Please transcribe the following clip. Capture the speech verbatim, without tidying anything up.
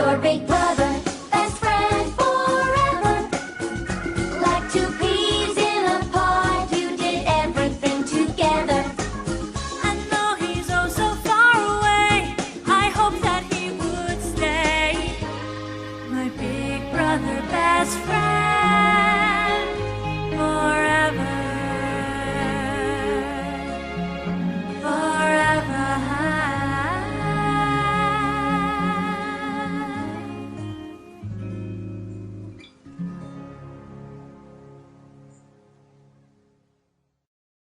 your big brother, best friend forever. Like two peas in a pod, you did everything together. And though he's oh so far away, I hope that he would stay my big brother, best friend.